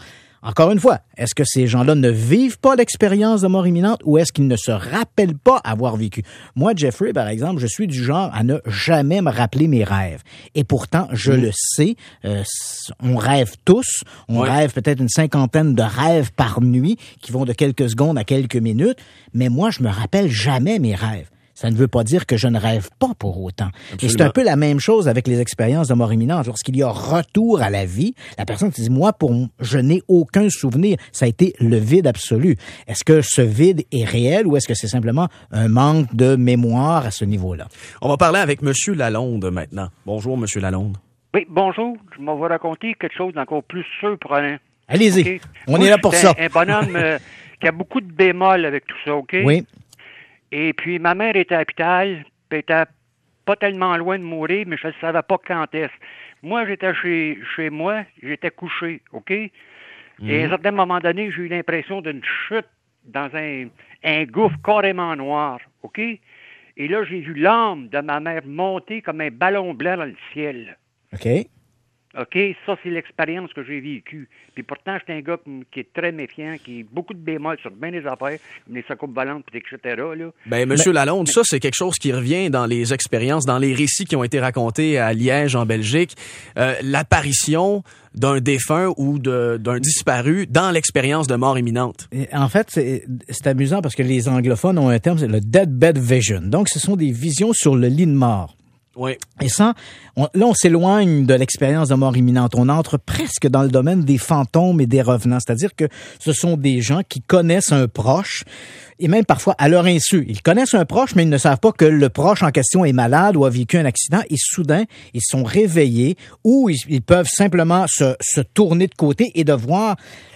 Encore une fois, est-ce que ces gens-là ne vivent pas l'expérience de mort imminente ou est-ce qu'ils ne se rappellent pas avoir vécu? Moi, Jeffrey, par exemple, je suis du genre à ne jamais me rappeler mes rêves. Et pourtant, je mmh. le sais, euh, on rêve tous, on ouais. rêve peut-être une cinquantaine de rêves par nuit qui vont de quelques secondes à quelques minutes, mais moi, je me rappelle jamais mes rêves. Ça ne veut pas dire que je ne rêve pas pour autant. Absolument. Et c'est un peu la même chose avec les expériences de mort imminente. Lorsqu'il y a retour à la vie, la personne dit, moi, pour je n'ai aucun souvenir. Ça a été le vide absolu. Est-ce que ce vide est réel ou est-ce que c'est simplement un manque de mémoire à ce niveau-là? On va parler avec M. Lalonde maintenant. Bonjour, M. Lalonde. Oui, bonjour. Je m'en vais raconter quelque chose d'encore plus surprenant. Allez-y. Okay. On moi, est là pour ça. Un, un bonhomme euh, qui a beaucoup de bémols avec tout ça, OK? Oui. Et puis, ma mère était à l'hôpital, puis était pas tellement loin de mourir, mais je ne savais pas quand est-ce. Moi, j'étais chez, chez moi, j'étais couché, OK? Mmh. Et à un certain moment donné, j'ai eu l'impression d'une chute dans un, un gouffre carrément noir, OK? Et là, j'ai vu l'âme de ma mère monter comme un ballon blanc dans le ciel. OK. OK, ça, c'est l'expérience que j'ai vécue. Puis pourtant, j'étais un gars qui est très méfiant, qui a beaucoup de bémols sur bien des affaires, comme les soucoupes volantes, et cetera. Là. Ben, Monsieur Lalonde, ça, c'est quelque chose qui revient dans les expériences, dans les récits qui ont été racontés à Liège, en Belgique. Euh, l'apparition d'un défunt ou de, d'un disparu dans l'expérience de mort imminente. En fait, c'est, c'est amusant parce que les anglophones ont un terme, c'est le deathbed vision. Donc, ce sont des visions sur le lit de mort. Oui. Et ça, on, là, on s'éloigne de l'expérience de mort imminente. On entre presque dans le domaine des fantômes et des revenants. C'est-à-dire que ce sont des gens qui connaissent un proche et même parfois à leur insu. Ils connaissent un proche, mais ils ne savent pas que le proche en question est malade ou a vécu un accident et soudain, ils sont réveillés ou ils, ils peuvent simplement se, se tourner de côté et de voir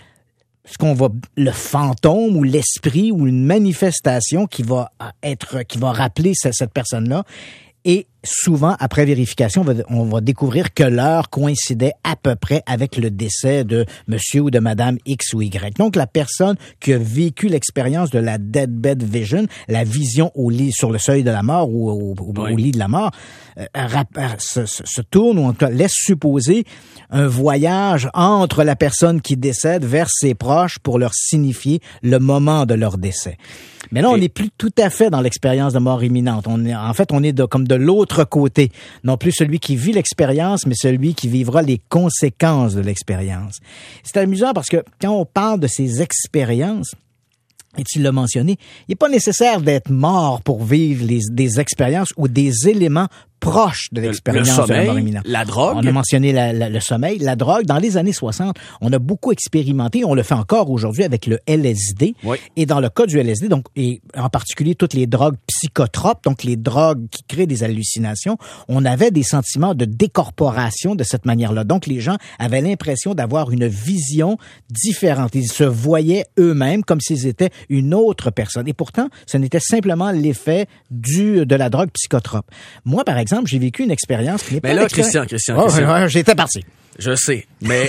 ce qu'on va, le fantôme ou l'esprit ou une manifestation qui va être, qui va rappeler cette, cette personne-là. Et souvent, après vérification, on va, on va découvrir que l'heure coïncidait à peu près avec le décès de monsieur ou de madame X ou Y. Donc, la personne qui a vécu l'expérience de la deathbed vision, la vision au lit, sur le seuil de la mort ou au, au, oui. au lit de la mort, euh, rap, se, se, se tourne ou en tout cas laisse supposer un voyage entre la personne qui décède vers ses proches pour leur signifier le moment de leur décès. Mais là, on n'est plus tout à fait dans l'expérience de mort imminente. On est, en fait, on est de, comme de l'autre côté. Non plus celui qui vit l'expérience, mais celui qui vivra les conséquences de l'expérience. C'est amusant parce que quand on parle de ces expériences, et tu l'as mentionné, il n'est pas nécessaire d'être mort pour vivre les, des expériences ou des éléments proche de l'expérience le sommeil, de la mort imminente. La drogue. On a mentionné la, la, le sommeil, la drogue. Dans les années soixante, on a beaucoup expérimenté. On le fait encore aujourd'hui avec le L S D. Oui. Et dans le cas du L S D, donc, et en particulier toutes les drogues psychotropes, donc les drogues qui créent des hallucinations, on avait des sentiments de décorporation de cette manière-là. Donc, les gens avaient l'impression d'avoir une vision différente. Ils se voyaient eux-mêmes comme s'ils étaient une autre personne. Et pourtant, ce n'était simplement l'effet du de la drogue psychotrope. Moi, par exemple, Exemple, j'ai vécu une expérience qui n'est mais pas... Mais là, Christian, Christian, oh, Christian. Ouais, j'étais parti. Je sais, mais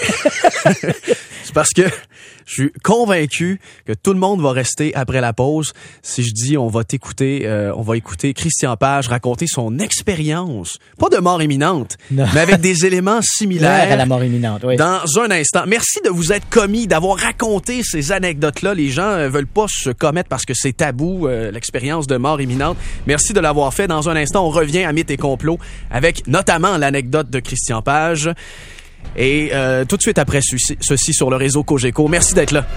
c'est parce que je suis convaincu que tout le monde va rester après la pause si je dis on va t'écouter, euh, on va écouter Christian Page raconter son expérience, pas de mort imminente, non. mais avec des éléments similaires à la mort imminente. Oui. Dans un instant. Merci de vous être commis, d'avoir raconté ces anecdotes-là. Les gens euh, veulent pas se commettre parce que c'est tabou, euh, l'expérience de mort imminente. Merci de l'avoir fait. Dans un instant, on revient à Mythes et Complots avec notamment l'anecdote de Christian Page. Et euh, tout de suite après ceci, ceci sur le réseau Cogeco. Merci d'être là.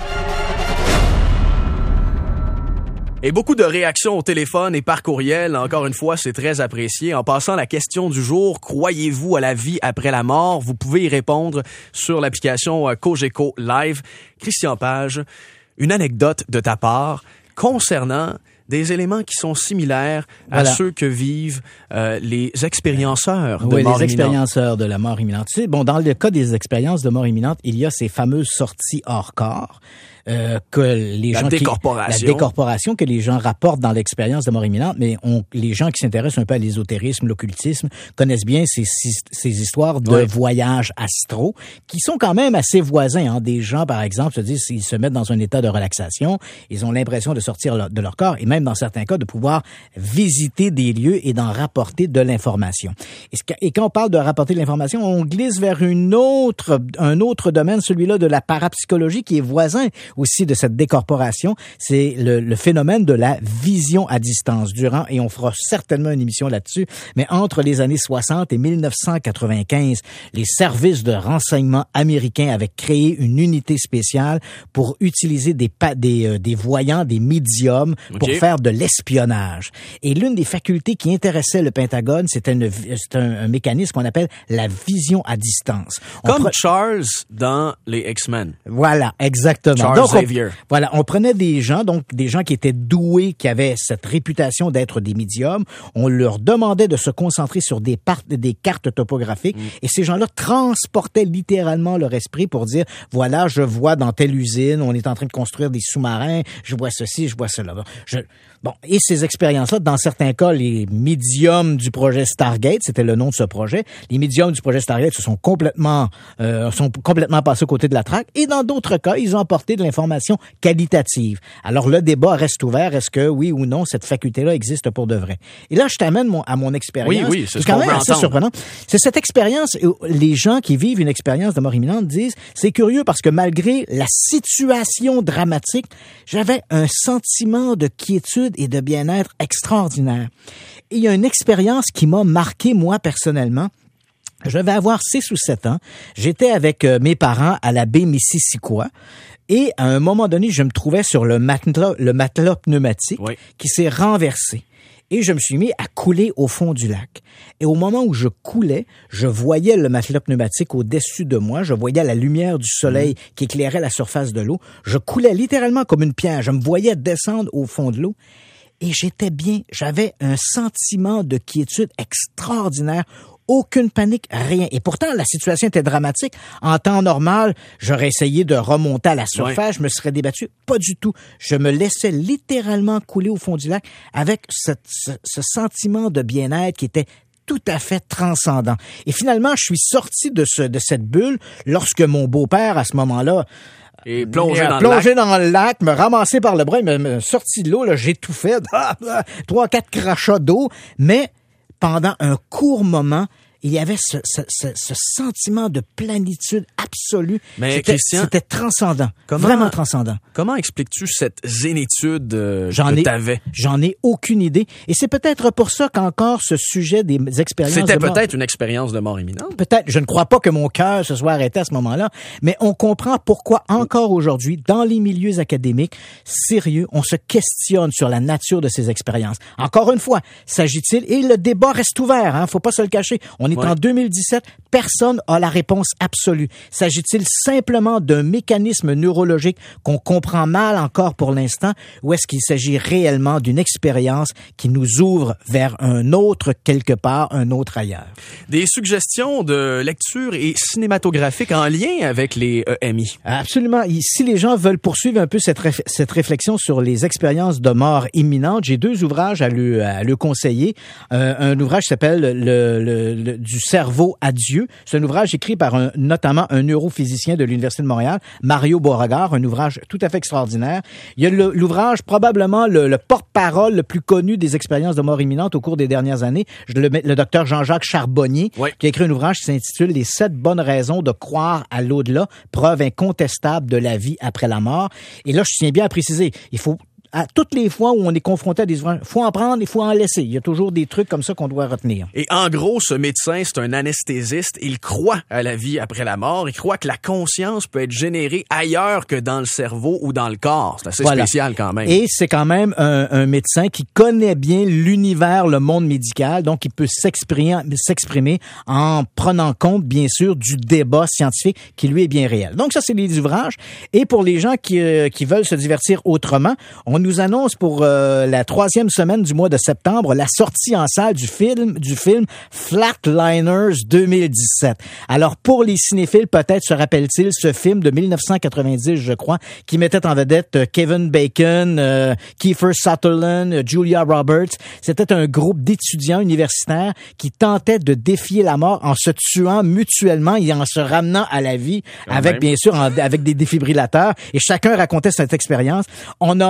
Et beaucoup de réactions au téléphone et par courriel. Encore une fois, c'est très apprécié. En passant, la question du jour, croyez-vous à la vie après la mort? Vous pouvez y répondre sur l'application Cogeco Live. Christian Page, une anecdote de ta part concernant des éléments qui sont similaires voilà. à ceux que vivent euh, les expérienceurs de oui, mort les imminente. expérienceurs de la mort imminente. Tu sais, bon, dans le cas des expériences de mort imminente, il y a ces fameuses sorties hors corps. Euh, que les la gens décorporation. Qui, la décorporation que les gens rapportent dans l'expérience de mort imminente, mais on, les gens qui s'intéressent un peu à l'ésotérisme, l'occultisme, connaissent bien ces, ces histoires de oui. voyages astraux qui sont quand même assez voisins. Hein. Des gens, par exemple, se disent, ils se mettent dans un état de relaxation, ils ont l'impression de sortir de leur corps, et même même dans certains cas, de pouvoir visiter des lieux et d'en rapporter de l'information. Et, ce, et quand on parle de rapporter de l'information, on glisse vers une autre, un autre domaine, celui-là de la parapsychologie, qui est voisin aussi de cette décorporation. C'est le, le phénomène de la vision à distance. Durant, et on fera certainement une émission là-dessus, mais entre les années soixante et mille neuf cent quatre-vingt-quinze, les services de renseignement américains avaient créé une unité spéciale pour utiliser des, des, euh, des voyants, des médiums, pour okay. faire de l'espionnage. Et l'une des facultés qui intéressait le Pentagone, c'était une, c'est un, un mécanisme qu'on appelle la vision à distance. On Comme pre... Charles dans les X-Men. Voilà, exactement. Charles donc, Xavier. On, voilà, on prenait des gens, donc des gens qui étaient doués, qui avaient cette réputation d'être des médiums. On leur demandait de se concentrer sur des, par... des cartes topographiques, mm. et ces gens-là transportaient littéralement leur esprit pour dire, voilà, je vois dans telle usine, on est en train de construire des sous-marins, je vois ceci, je vois cela. Je... Bon, et ces expériences-là, dans certains cas, les médiums du projet Stargate, c'était le nom de ce projet, les médiums du projet Stargate se sont complètement, euh, sont complètement passés aux côtés de la traque, et dans d'autres cas, ils ont apporté de l'information qualitative. Alors, le débat reste ouvert, est-ce que, oui ou non, cette faculté-là existe pour de vrai? Et là, je t'amène mon, à mon expérience. Oui, oui, c'est, c'est quand même assez surprenant. C'est cette expérience, les gens qui vivent une expérience de mort imminente disent, c'est curieux parce que malgré la situation dramatique, j'avais un sentiment de quiétude et de bien-être extraordinaire. Et il y a une expérience qui m'a marqué, moi, personnellement. Je devais avoir six ou sept ans. J'étais avec euh, mes parents à la baie Missisquoi. Et à un moment donné, je me trouvais sur le matelas, le matelas pneumatique oui. qui s'est renversé. Et je me suis mis à couler au fond du lac. Et au moment où je coulais, je voyais le matelas pneumatique au-dessus de moi. Je voyais la lumière du soleil mmh. qui éclairait la surface de l'eau. Je coulais littéralement comme une pierre. Je me voyais descendre au fond de l'eau. Et j'étais bien. J'avais un sentiment de quiétude extraordinaire. Aucune panique, rien. Et pourtant, la situation était dramatique. En temps normal, j'aurais essayé de remonter à la surface, ouais. je me serais débattu. Pas du tout. Je me laissais littéralement couler au fond du lac avec ce, ce, ce sentiment de bien-être qui était tout à fait transcendant. Et finalement, je suis sorti de, ce, de cette bulle lorsque mon beau-père, à ce moment-là, Et plongé, dans, plongé le dans le lac, me ramasser par le bras, il me, me sorti de l'eau, là, j'étouffais, trois, quatre crachats d'eau, mais pendant un court moment, il y avait ce, ce, ce, ce sentiment de plénitude absolue. Mais c'était, Christian, c'était transcendant, comment, vraiment transcendant. Comment expliques-tu cette zénitude euh, j'en que ai, t'avais? J'en ai aucune idée. Et c'est peut-être pour ça qu'encore ce sujet des expériences C'était de mort... peut-être une expérience de mort imminente. Peut-être. Je ne crois pas que mon cœur se soit arrêté à ce moment-là, mais on comprend pourquoi encore aujourd'hui, dans les milieux académiques sérieux, on se questionne sur la nature de ces expériences. Encore une fois, s'agit-il... Et le débat reste ouvert, hein, faut pas se le cacher. On est ouais. en deux mille dix-sept, personne n'a la réponse absolue. S'agit-il simplement d'un mécanisme neurologique qu'on comprend mal encore pour l'instant, ou est-ce qu'il s'agit réellement d'une expérience qui nous ouvre vers un autre quelque part, un autre ailleurs? Des suggestions de lecture et cinématographiques en lien avec les E M I. Absolument. Si les gens veulent poursuivre un peu cette, réf- cette réflexion sur les expériences de mort imminente, j'ai deux ouvrages à le, à le conseiller. Euh, un ouvrage qui s'appelle le, le, le, Du cerveau à Dieu. C'est un ouvrage écrit par un, notamment un neurophysicien de l'Université de Montréal, Mario Beauregard, un ouvrage tout à fait extraordinaire. Il y a le, l'ouvrage probablement le, le porte-parole le plus connu des expériences de mort imminente au cours des dernières années, le, le docteur Jean-Jacques Charbonnier, oui. qui a écrit un ouvrage qui s'intitule « Les sept bonnes raisons de croire à l'au-delà, preuve incontestable de la vie après la mort ». Et là, je tiens bien à préciser, il faut à toutes les fois où on est confronté à des ouvrages, faut en prendre, il faut en laisser. Il y a toujours des trucs comme ça qu'on doit retenir. Et en gros, ce médecin, c'est un anesthésiste. Il croit à la vie après la mort. Il croit que la conscience peut être générée ailleurs que dans le cerveau ou dans le corps. C'est assez voilà. spécial quand même. Et c'est quand même un, un médecin qui connaît bien l'univers, le monde médical, donc il peut s'exprimer, s'exprimer en prenant compte, bien sûr, du débat scientifique qui, lui, est bien réel. Donc ça, c'est les ouvrages. Et pour les gens qui, euh, qui veulent se divertir autrement, on nous annonce pour euh, la troisième semaine du mois de septembre la sortie en salle du film du film Flatliners deux mille dix-sept. Alors pour les cinéphiles, peut-être se rappellent-ils ce film de dix-neuf cent quatre-vingt-dix, je crois, qui mettait en vedette Kevin Bacon, euh, Kiefer Sutherland, Julia Roberts. C'était un groupe d'étudiants universitaires qui tentaient de défier la mort en se tuant mutuellement et en se ramenant à la vie, Quand avec même. bien sûr en, avec des défibrillateurs. Et chacun racontait cette expérience. On a un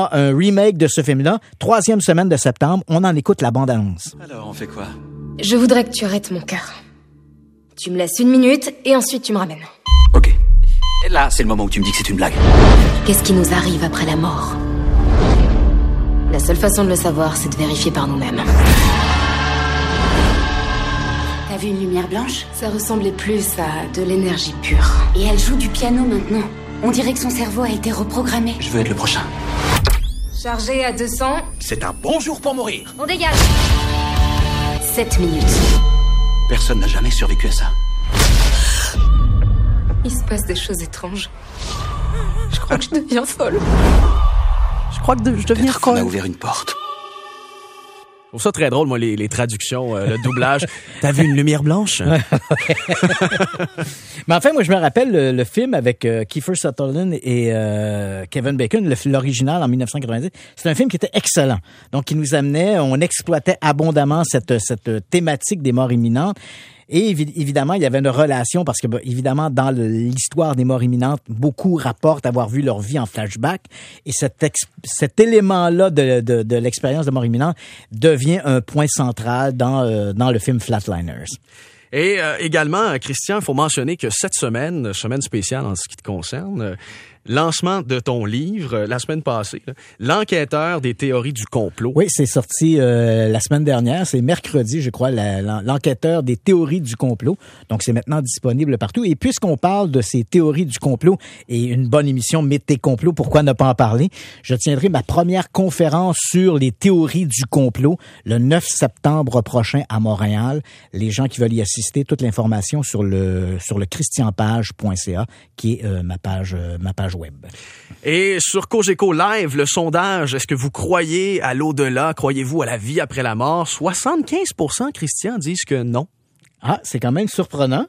remake de ce film-là. Troisième semaine de septembre, on en écoute la bande-annonce. Alors, on fait quoi? Je voudrais que tu arrêtes mon cœur. Tu me laisses une minute et ensuite tu me ramènes. Ok. Et là, c'est le moment où tu me dis que c'est une blague. Qu'est-ce qui nous arrive après la mort? La seule façon de le savoir, c'est de vérifier par nous-mêmes. T'as vu une lumière blanche? Ça ressemblait plus à de l'énergie pure. Et elle joue du piano maintenant. On dirait que son cerveau a été reprogrammé. Je veux être le prochain. Chargé à deux cents. C'est un bon jour pour mourir. On dégage. sept minutes. Personne n'a jamais survécu à ça. Il se passe des choses étranges. Je crois que je deviens folle. Je crois que de, je deviens folle. On a ouvert une porte. Je trouve ça très drôle, moi, les, les traductions, euh, le doublage. T'as vu une lumière blanche? Mais enfin, moi, je me rappelle le, le film avec euh, Kiefer Sutherland et euh, Kevin Bacon, le, l'original en dix-neuf cent quatre-vingt-dix. C'est un film qui était excellent. Donc, qui nous amenait, on exploitait abondamment cette, cette thématique des morts imminentes. Et évidemment, il y avait une relation parce que, bah, évidemment, dans le, l'histoire des morts imminentes, beaucoup rapportent avoir vu leur vie en flashback. Et cet, ex, cet élément-là de, de, de l'expérience de mort imminente devient un point central dans, euh, dans le film Flatliners. Et euh, également, Christian, il faut mentionner que cette semaine, semaine spéciale en ce qui te concerne, euh, lancement de ton livre, euh, la semaine passée, là, L'enquêteur des théories du complot. Oui, c'est sorti euh, la semaine dernière, c'est mercredi, je crois, la, la, l'enquêteur des théories du complot. Donc, c'est maintenant disponible partout. Et puisqu'on parle de ces théories du complot et une bonne émission Mythes et complots, pourquoi ne pas en parler? Je tiendrai ma première conférence sur les théories du complot le neuf septembre prochain à Montréal. Les gens qui veulent y assister, toute l'information sur le sur le christianpage point c a qui est euh, ma page euh, ma page web. Et sur Cogeco Live, le sondage, est-ce que vous croyez à l'au-delà? Croyez-vous à la vie après la mort? soixante-quinze pour cent, Christian, disent que non. Ah, c'est quand même surprenant.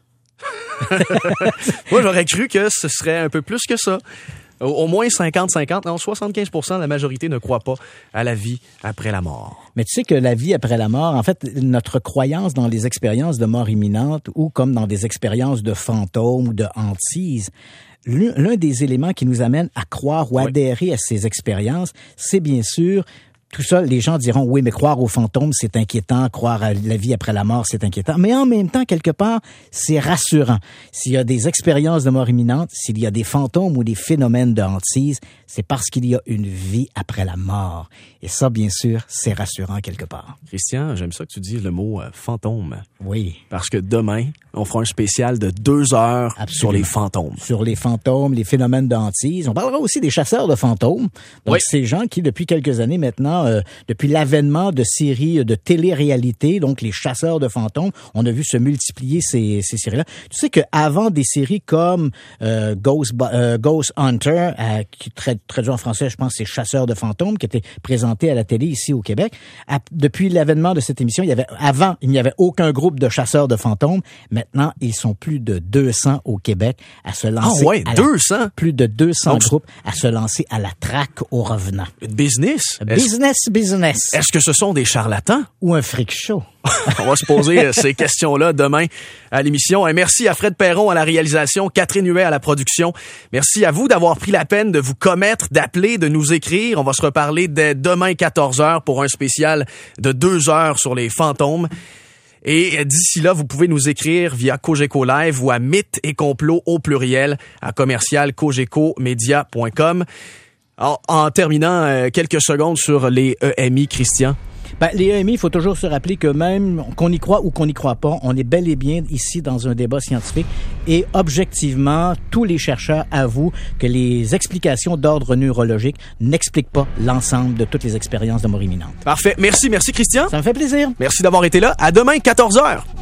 Moi, j'aurais cru que ce serait un peu plus que ça. Au, au moins cinquante cinquante, non, soixante-quinze pour cent de la majorité ne croit pas à la vie après la mort. Mais tu sais que la vie après la mort, en fait, notre croyance dans les expériences de mort imminente ou comme dans des expériences de fantômes ou de hantises, l'un des éléments qui nous amène à croire ou adhérer oui. à ces expériences, c'est bien sûr tout ça, les gens diront, oui, mais croire aux fantômes, c'est inquiétant. Croire à la vie après la mort, c'est inquiétant. Mais en même temps, quelque part, c'est rassurant. S'il y a des expériences de mort imminente, s'il y a des fantômes ou des phénomènes de hantise, c'est parce qu'il y a une vie après la mort. Et ça, bien sûr, c'est rassurant quelque part. Christian, j'aime ça que tu dises le mot euh, fantôme. Oui. Parce que demain, on fera un spécial de deux heures Absolument. sur les fantômes. Sur les fantômes, les phénomènes de hantise. On parlera aussi des chasseurs de fantômes. Donc, oui. ces gens qui, depuis quelques années maintenant, Euh, depuis l'avènement de séries de télé-réalité, donc les chasseurs de fantômes, on a vu se multiplier ces, ces séries-là. Tu sais qu'avant des séries comme euh, Ghost, euh, Ghost Hunter, euh, qui traduit, traduit en français, je pense, c'est Chasseurs de fantômes, qui était présenté à la télé ici au Québec. À, depuis l'avènement de cette émission, il y avait avant, il n'y avait aucun groupe de chasseurs de fantômes. Maintenant, ils sont plus de deux cents au Québec à se lancer. Ah ouais, deux cents? Plus de deux cents donc, groupes à se lancer à la traque aux revenants. Business? Business. Business. Est-ce que ce sont des charlatans? Ou un freak show? On va se poser ces questions-là demain à l'émission. Et merci à Fred Perron à la réalisation, Catherine Huet à la production. Merci à vous d'avoir pris la peine de vous commettre, d'appeler, de nous écrire. On va se reparler dès demain quatorze heures pour un spécial de deux heures sur les fantômes. Et d'ici là, vous pouvez nous écrire via Cogeco Live ou à mythes et complots au pluriel à commercial cogeco media point com. En, en terminant, euh, quelques secondes sur les E M I, Christian. Ben, les E M I, il faut toujours se rappeler que même qu'on y croit ou qu'on n'y croit pas, on est bel et bien ici dans un débat scientifique et objectivement, tous les chercheurs avouent que les explications d'ordre neurologique n'expliquent pas l'ensemble de toutes les expériences de mort imminente. Parfait. Merci, merci Christian. Ça me fait plaisir. Merci d'avoir été là. À demain, quatorze heures.